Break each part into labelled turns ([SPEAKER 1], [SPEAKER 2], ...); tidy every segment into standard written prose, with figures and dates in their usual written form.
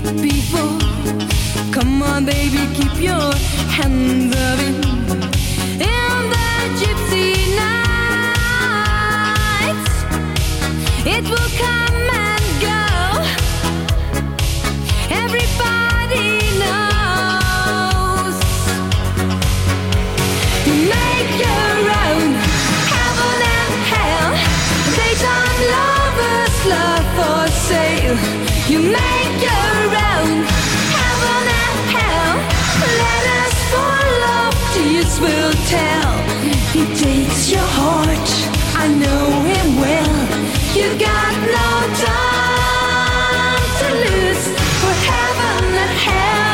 [SPEAKER 1] it before. Come on, baby, keep your hands up in the gypsy nights. It will come and go. Everybody knows. You make your own heaven and hell. Daytime lovers, love for sale. You make your own heaven and hell. Let us fall off, tears will tell. He takes your heart, I know him well. You got no time to lose for heaven and hell.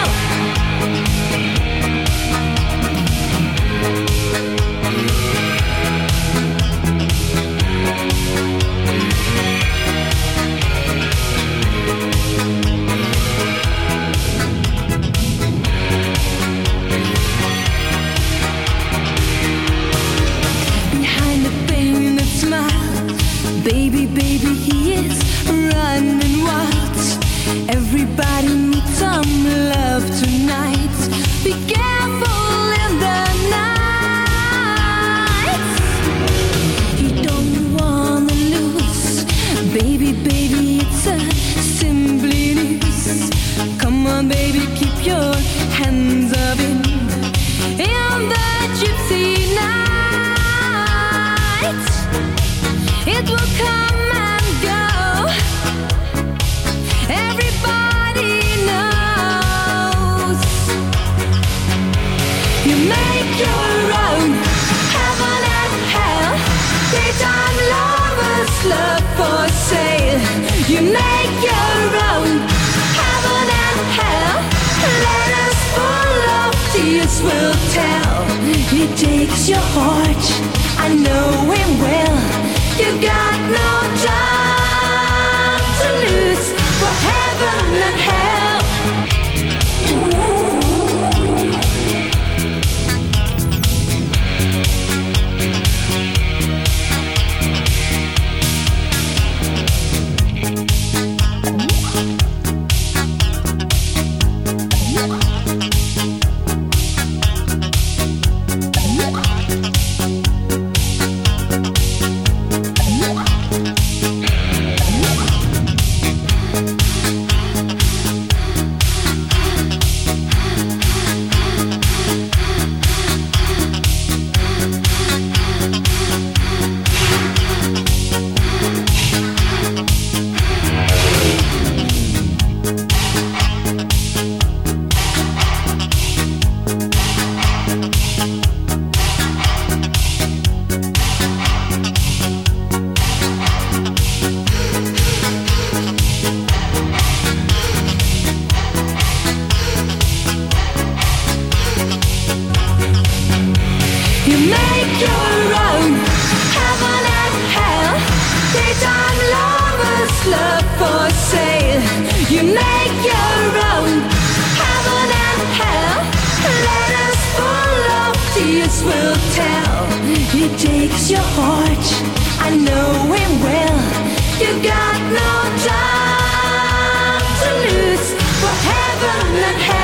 [SPEAKER 1] Behind the painted smile, baby, baby, he is running wild. Everybody needs some love tonight. Be careful in the night. You don't wanna lose, baby, baby, it's a simply news. Come on, baby, keep your hands up in the gypsy night. It will come and go. Everybody knows. You make your own heaven and hell. Daytime lovers, love for sale. You make your own heaven and hell. Let us fall off, tears will tell. He takes your heart, I know him well. You got no time to lose for heaven and hell. You make your own heaven and hell. Daytime lovers, love for sale. You make your own heaven and hell. Let us fall off, tears will tell. He takes your heart, I know him well. You got no time to lose for heaven and hell.